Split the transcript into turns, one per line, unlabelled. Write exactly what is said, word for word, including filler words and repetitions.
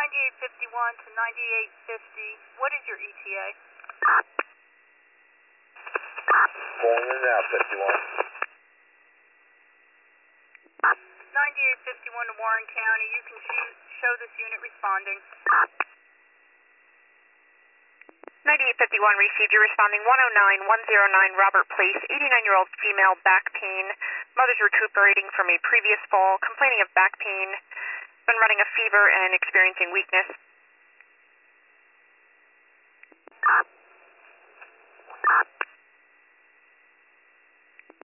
ninety-eight fifty-one to ninety-eight fifty. What is your E T A?
Pulling in now, fifty-one.
ninety-eight fifty-one to Warren County. You can shoot, show this unit responding.
ninety-eight fifty-one received. You're responding one oh nine one oh nine Robert Place. eighty-nine-year-old female, back pain. Mother's recuperating from a previous fall, complaining of back pain. Been running a fever and experiencing weakness.